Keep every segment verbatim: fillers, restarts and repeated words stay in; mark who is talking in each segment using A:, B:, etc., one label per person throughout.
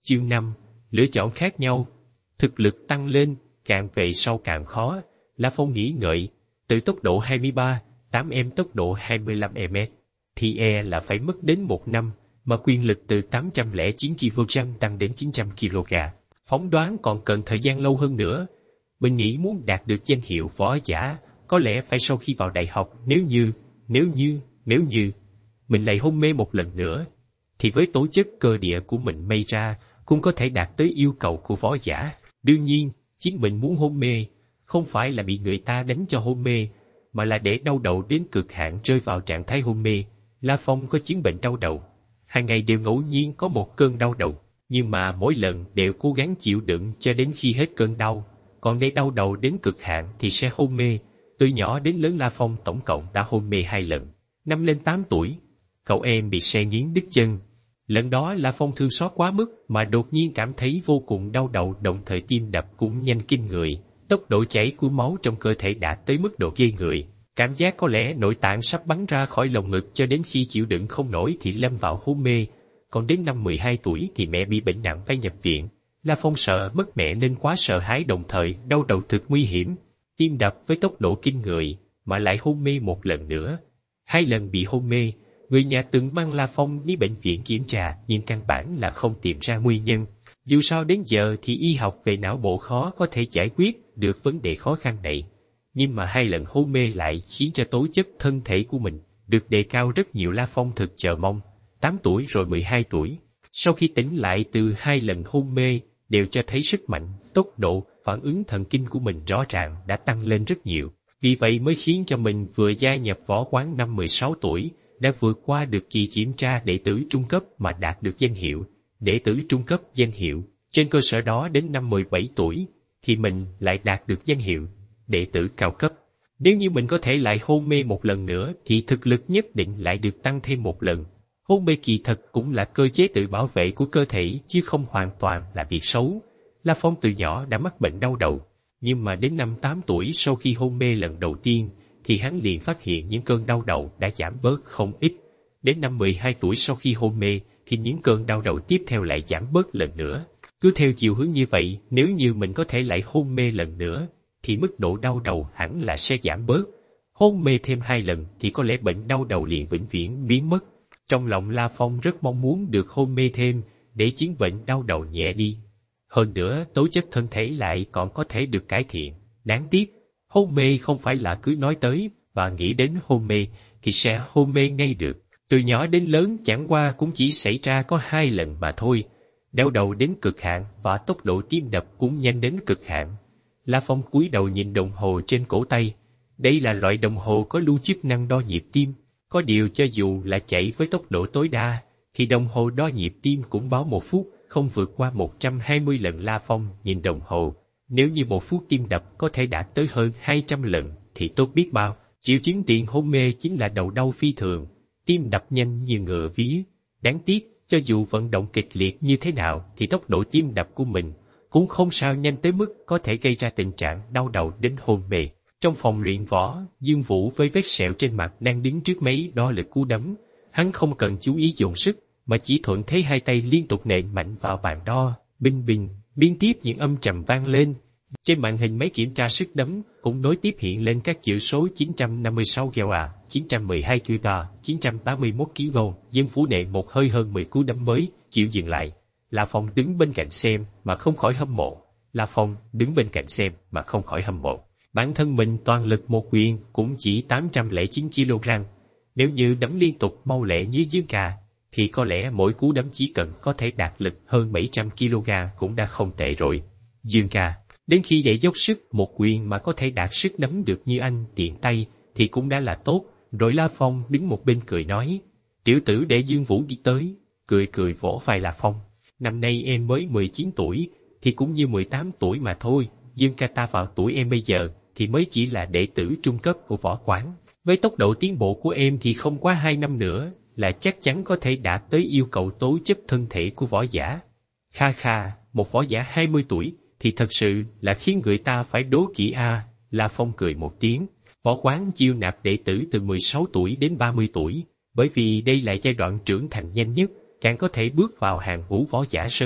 A: Chương năm. Lựa chọn khác nhau. Thực lực tăng lên, càng về sau càng khó. La Phong nghĩ ngợi, từ tốc độ hai mươi ba, tám em tốc độ hai mươi lăm em, thì e là phải mất đến một năm, mà quyền lực từ tám trăm lẻ chín ki lô gam tăng đến chín trăm ki lô gam. Phỏng đoán còn cần thời gian lâu hơn nữa. Mình nghĩ muốn đạt được danh hiệu võ giả, có lẽ phải sau khi vào đại học, nếu như, nếu như, nếu như, mình lại hôn mê một lần nữa, thì với tố chất cơ địa của mình may ra, cũng có thể đạt tới yêu cầu của võ giả. Đương nhiên, chính mình muốn hôn mê, không phải là bị người ta đánh cho hôn mê, mà là để đau đầu đến cực hạn rơi vào trạng thái hôn mê. La Phong có chứng bệnh đau đầu, hàng ngày đều ngẫu nhiên có một cơn đau đầu, nhưng mà mỗi lần đều cố gắng chịu đựng cho đến khi hết cơn đau, còn để đau đầu đến cực hạn thì sẽ hôn mê. Từ nhỏ đến lớn La Phong tổng cộng đã hôn mê hai lần. Năm lên tám tuổi, cậu em bị xe nghiến đứt chân. Lần đó La Phong thương xót quá mức mà đột nhiên cảm thấy vô cùng đau đầu, đồng thời tim đập cũng nhanh kinh người. Tốc độ chảy của máu trong cơ thể đạt tới mức độ ghê người. Cảm giác có lẽ nội tạng sắp bắn ra khỏi lồng ngực, cho đến khi chịu đựng không nổi thì lâm vào hôn mê. Còn đến năm mười hai tuổi thì mẹ bị bệnh nặng phải nhập viện. La Phong sợ mất mẹ nên quá sợ hãi, đồng thời đau đầu thực nguy hiểm. Tim đập với tốc độ kinh người, mà lại hôn mê một lần nữa. Hai lần bị hôn mê, người nhà từng mang La Phong đi bệnh viện kiểm tra, nhưng căn bản là không tìm ra nguyên nhân. Dù sao đến giờ thì y học về não bộ khó có thể giải quyết được vấn đề khó khăn này. Nhưng mà hai lần hôn mê lại khiến cho tố chất thân thể của mình được đề cao rất nhiều. La Phong thực chờ mong. tám tuổi rồi mười hai tuổi. Sau khi tỉnh lại từ hai lần hôn mê, đều cho thấy sức mạnh, tốc độ, phản ứng thần kinh của mình rõ ràng đã tăng lên rất nhiều. Vì vậy mới khiến cho mình vừa gia nhập võ quán năm mười sáu tuổi, đã vượt qua được kỳ kiểm tra đệ tử trung cấp mà đạt được danh hiệu đệ tử trung cấp danh hiệu. Trên cơ sở đó đến năm mười bảy tuổi, thì mình lại đạt được danh hiệu đệ tử cao cấp. Nếu như mình có thể lại hôn mê một lần nữa thì thực lực nhất định lại được tăng thêm một lần. Hôn mê kỳ thật cũng là cơ chế tự bảo vệ của cơ thể chứ không hoàn toàn là việc xấu. La Phong từ nhỏ đã mắc bệnh đau đầu, nhưng mà đến năm tám tuổi sau khi hôn mê lần đầu tiên thì hắn liền phát hiện những cơn đau đầu đã giảm bớt không ít. Đến năm mười hai tuổi sau khi hôn mê thì những cơn đau đầu tiếp theo lại giảm bớt lần nữa. Cứ theo chiều hướng như vậy, nếu như mình có thể lại hôn mê lần nữa thì mức độ đau đầu hẳn là sẽ giảm bớt. Hôn mê thêm hai lần thì có lẽ bệnh đau đầu liền vĩnh viễn biến mất. Trong lòng La Phong rất mong muốn được hôn mê thêm để chứng bệnh đau đầu nhẹ đi. Hơn nữa, tố chất thân thể lại còn có thể được cải thiện. Đáng tiếc, hôn mê không phải là cứ nói tới và nghĩ đến hôn mê thì sẽ hôn mê ngay được. Từ nhỏ đến lớn chẳng qua cũng chỉ xảy ra có hai lần mà thôi. Đau đầu đến cực hạn và tốc độ tim đập cũng nhanh đến cực hạn. La Phong cúi đầu nhìn đồng hồ trên cổ tay. Đây là loại đồng hồ có lưu chức năng đo nhịp tim. Có điều cho dù là chạy với tốc độ tối đa, thì đồng hồ đo nhịp tim cũng báo một phút, không vượt qua một trăm hai mươi lần. La Phong nhìn đồng hồ. Nếu như một phút tim đập có thể đạt tới hơn hai trăm lần, thì tốt biết bao. Triệu chứng tiền hôn mê chính là đầu đau phi thường, tim đập nhanh như ngựa vía. Đáng tiếc, cho dù vận động kịch liệt như thế nào, thì tốc độ tim đập của mình cũng không sao nhanh tới mức có thể gây ra tình trạng đau đầu đến hôn mê. Trong phòng luyện võ, Dương Vũ với vết sẹo trên mặt đang đứng trước máy đo lực cú đấm. Hắn không cần chú ý dồn sức, mà chỉ thuận thế hai tay liên tục nện mạnh vào bàn đo. Binh bình, liên tiếp những âm trầm vang lên. Trên màn hình máy kiểm tra sức đấm cũng nối tiếp hiện lên các chữ số chín trăm năm mươi sáu kg, chín trăm mười hai kg, chín trăm tám mươi mốt kg. Dương Vũ nện một hơi hơn mười cú đấm mới chịu dừng lại. La Phong đứng bên cạnh xem mà không khỏi hâm mộ. La Phong đứng bên cạnh xem mà không khỏi hâm mộ. Bản thân mình toàn lực một quyền cũng chỉ tám trăm lẻ chín ki lô gam. Nếu như đấm liên tục mau lẹ như Dương Ca, thì có lẽ mỗi cú đấm chỉ cần có thể đạt lực hơn bảy trăm ki lô gam cũng đã không tệ rồi. Dương Ca, đến khi để dốc sức một quyền mà có thể đạt sức đấm được như anh tiện tay thì cũng đã là tốt. Rồi La Phong đứng một bên cười nói, tiểu tử để Dương Vũ đi tới, cười cười vỗ vai La Phong. Năm nay em mới mười chín tuổi, thì cũng như mười tám tuổi mà thôi. Dương Ca, ta vào tuổi em bây giờ thì mới chỉ là đệ tử trung cấp của võ quán. Với tốc độ tiến bộ của em thì không quá hai năm nữa là chắc chắn có thể đạt tới yêu cầu tố chất thân thể của võ giả. Kha kha, một võ giả hai mươi tuổi thì thật sự là khiến người ta phải đố kỵ a. La Phong cười một tiếng. Võ quán chiêu nạp đệ tử từ mười sáu tuổi đến ba mươi tuổi, bởi vì đây là giai đoạn trưởng thành nhanh nhất, càng có thể bước vào hàng ngũ võ giả sớm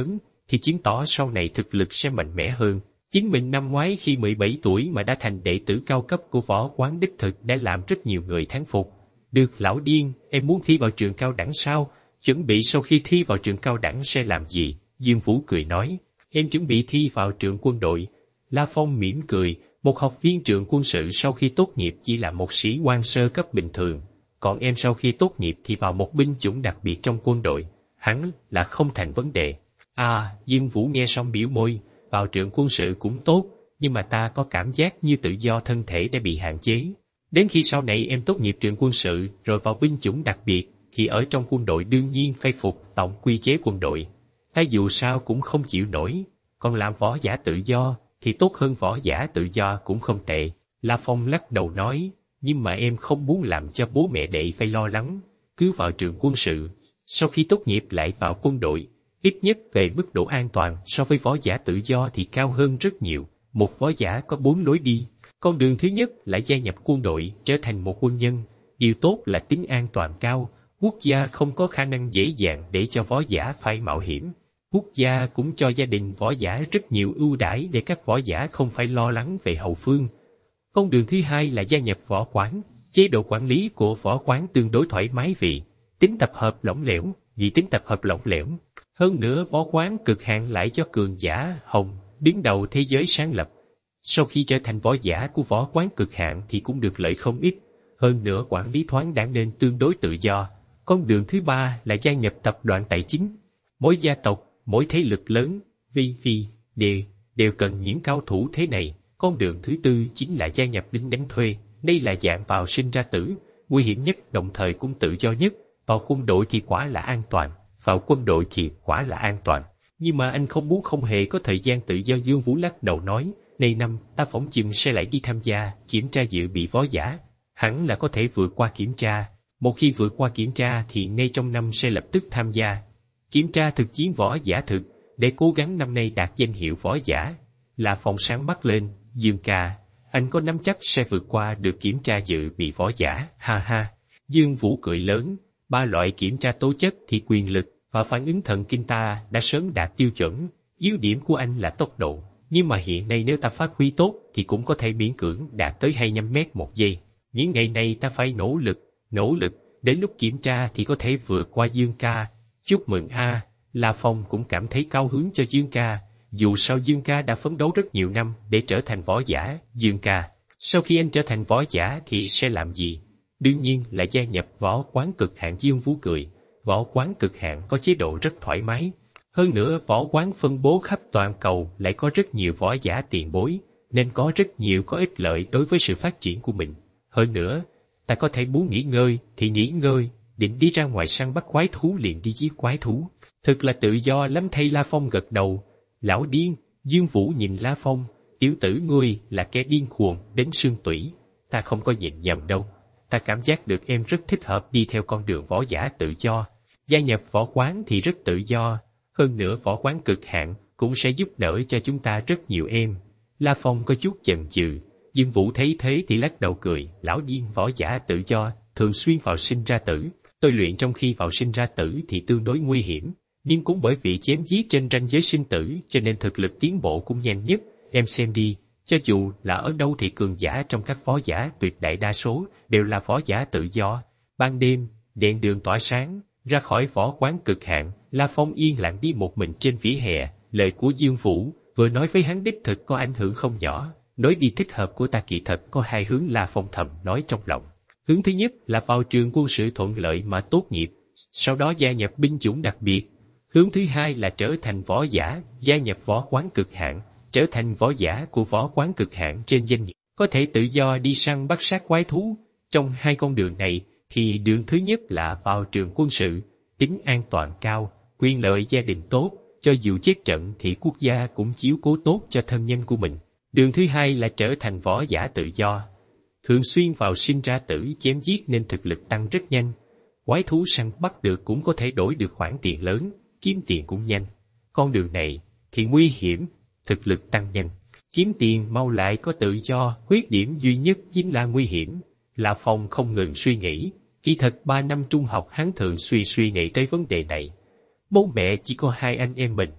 A: thì chứng tỏ sau này thực lực sẽ mạnh mẽ hơn. Chính mình năm ngoái khi mười bảy tuổi mà đã thành đệ tử cao cấp của võ quán đích thực đã làm rất nhiều người thán phục. Được lão điên, em muốn thi vào trường cao đẳng sao? Chuẩn bị sau khi thi vào trường cao đẳng sẽ làm gì? Dương Vũ cười nói, em chuẩn bị thi vào trường quân đội. La Phong mỉm cười, một học viên trường quân sự sau khi tốt nghiệp chỉ là một sĩ quan sơ cấp bình thường, còn em sau khi tốt nghiệp thì vào một binh chủng đặc biệt trong quân đội, hẳn là không thành vấn đề. À, Dương Vũ nghe xong biểu môi, vào trường quân sự cũng tốt, nhưng mà ta có cảm giác như tự do thân thể đã bị hạn chế. Đến khi sau này em tốt nghiệp trường quân sự rồi vào binh chủng đặc biệt, thì ở trong quân đội đương nhiên phải phục tổng quy chế quân đội. Ta dù sao cũng không chịu nổi, còn làm võ giả tự do thì tốt hơn võ giả tự do cũng không tệ. La Phong lắc đầu nói, nhưng mà em không muốn làm cho bố mẹ đệ phải lo lắng, cứ vào trường quân sự, sau khi tốt nghiệp lại vào quân đội, ít nhất về mức độ an toàn so với võ giả tự do thì cao hơn rất nhiều. Một võ giả có bốn lối đi. Con đường thứ nhất là gia nhập quân đội, trở thành một quân nhân. Điều tốt là tính an toàn cao, quốc gia không có khả năng dễ dàng để cho võ giả phải mạo hiểm. Quốc gia cũng cho gia đình võ giả rất nhiều ưu đãi để các võ giả không phải lo lắng về hậu phương. Con đường thứ hai là gia nhập võ quán. Chế độ quản lý của võ quán tương đối thoải mái vì tính tập hợp lỏng lẻo, vì tính tập hợp lỏng lẻo. Hơn nữa võ quán cực hạn lại cho cường giả hồng đứng đầu thế giới sáng lập. Sau khi trở thành võ giả của võ quán cực hạn thì cũng được lợi không ít. Hơn nữa quản lý thoáng đãng nên tương đối tự do. Con đường thứ ba là gia nhập tập đoàn tài chính. Mỗi gia tộc, mỗi thế lực lớn, vi vi, đều, đều cần những cao thủ thế này. Con đường thứ tư chính là gia nhập lính đánh thuê. Đây là dạng vào sinh ra tử, nguy hiểm nhất đồng thời cũng tự do nhất. Vào quân đội thì quả là an toàn, vào quân đội thì quả là an toàn. Nhưng mà anh không muốn không hề có thời gian tự do. Dương Vũ lắc đầu nói, này năm ta phỏng chừng sẽ lại đi tham gia kiểm tra dự bị võ giả, hẳn là có thể vượt qua kiểm tra. Một khi vượt qua kiểm tra thì ngay trong năm sẽ lập tức tham gia kiểm tra thực chiến võ giả thực, để cố gắng năm nay đạt danh hiệu võ giả. Là Phong sáng mắt lên, Dương ca, anh có nắm chắc sẽ vượt qua được kiểm tra dự bị võ giả, ha ha. Dương Vũ cười lớn, ba loại kiểm tra tố chất thì quyền lực và phản ứng thần kinh ta đã sớm đạt tiêu chuẩn, yếu điểm của anh là tốc độ, nhưng mà hiện nay nếu ta phát huy tốt thì cũng có thể miễn cưỡng đạt tới hai mươi lăm mét một giây. Những ngày này ta phải nỗ lực, nỗ lực, đến lúc kiểm tra thì có thể vượt qua Dương ca. Chúc mừng a. La Phong cũng cảm thấy cao hứng cho Dương ca, dù sao Dương ca đã phấn đấu rất nhiều năm để trở thành võ giả. Dương ca, sau khi anh trở thành võ giả thì sẽ làm gì? Đương nhiên là gia nhập võ quán cực hạn. Dương Vũ cười, võ quán cực hạn có chế độ rất thoải mái. Hơn nữa võ quán phân bố khắp toàn cầu lại có rất nhiều võ giả tiền bối, nên có rất nhiều có ích lợi đối với sự phát triển của mình. Hơn nữa, ta có thể muốn nghỉ ngơi thì nghỉ ngơi, định đi ra ngoài săn bắt quái thú liền đi giết quái thú. Thực là tự do lắm thay. La Phong gật đầu, lão điên. Dương Vũ nhìn La Phong, tiểu tử ngươi là kẻ điên cuồng đến xương tủy, ta không có nhìn nhầm đâu. Ta cảm giác được em rất thích hợp đi theo con đường võ giả tự do. Gia nhập võ quán thì rất tự do, hơn nữa võ quán cực hạn cũng sẽ giúp đỡ cho chúng ta rất nhiều em. La Phong có chút chần chừ, Dương Vũ thấy thế thì lắc đầu cười, lão điên, võ giả tự do thường xuyên vào sinh ra tử. Tôi luyện trong khi vào sinh ra tử thì tương đối nguy hiểm, nhưng cũng bởi vì chém giết trên ranh giới sinh tử cho nên thực lực tiến bộ cũng nhanh nhất. Em xem đi, cho dù là ở đâu thì cường giả trong các võ giả tuyệt đại đa số đều là võ giả tự do. Ban đêm, đèn đường tỏa sáng, ra khỏi võ quán cực hạn, La Phong yên lặng đi một mình trên vỉa hè. Lời của Dương Vũ vừa nói với hắn đích thực có ảnh hưởng không nhỏ. Nói đi thích hợp của ta kỳ thật có hai hướng. La Phong thầm nói trong lòng. Hướng thứ nhất là vào trường quân sự thuận lợi mà tốt nghiệp, sau đó gia nhập binh chủng đặc biệt. Hướng thứ hai là trở thành võ giả, gia nhập võ quán cực hạn, trở thành võ giả của võ quán cực hạn trên danh nghĩa, có thể tự do đi săn bắt sát quái thú. Trong hai con đường này thì đường thứ nhất là vào trường quân sự, tính an toàn cao, quyền lợi gia đình tốt, cho dù chết trận thì quốc gia cũng chiếu cố tốt cho thân nhân của mình. Đường thứ hai là trở thành võ giả tự do, thường xuyên vào sinh ra tử chém giết nên thực lực tăng rất nhanh. Quái thú săn bắt được cũng có thể đổi được khoản tiền lớn, kiếm tiền cũng nhanh. Con đường này thì nguy hiểm, thực lực tăng nhanh, kiếm tiền mau lại có tự do, khuyết điểm duy nhất chính là nguy hiểm. La Phong không ngừng suy nghĩ, kỳ thật ba năm trung học hắn thường suy suy nghĩ tới vấn đề này. Bố mẹ chỉ có hai anh em mình,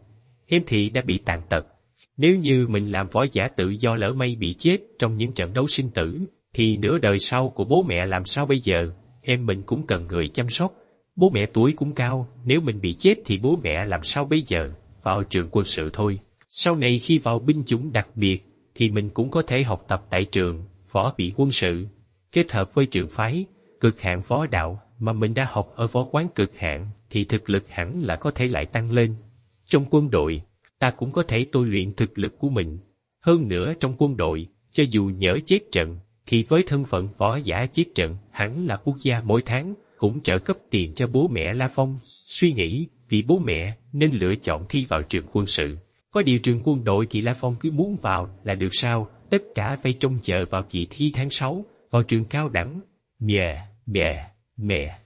A: em thì đã bị tàn tật. Nếu như mình làm võ giả tự do lỡ may bị chết trong những trận đấu sinh tử, thì nửa đời sau của bố mẹ làm sao bây giờ? Em mình cũng cần người chăm sóc. Bố mẹ tuổi cũng cao, nếu mình bị chết thì bố mẹ làm sao bây giờ? Vào trường quân sự thôi. Sau này khi vào binh chủng đặc biệt, thì mình cũng có thể học tập tại trường võ bị quân sự, kết hợp với trường phái cực hạn võ đạo mà mình đã học ở võ quán cực hạn, thì thực lực hẳn là có thể lại tăng lên. Trong quân đội, ta cũng có thể tôi luyện thực lực của mình. Hơn nữa trong quân đội, cho dù nhỡ chết trận, thì với thân phận võ giả chết trận, hẳn là quốc gia mỗi tháng cũng trợ cấp tiền cho bố mẹ La Phong. Suy nghĩ vì bố mẹ nên lựa chọn thi vào trường quân sự. Có điều trường quân đội thì La Phong cứ muốn vào là được sao? Tất cả phải trông chờ vào kỳ thi tháng sáu, vào trường cao đẳng. Mẹ, mẹ, mẹ.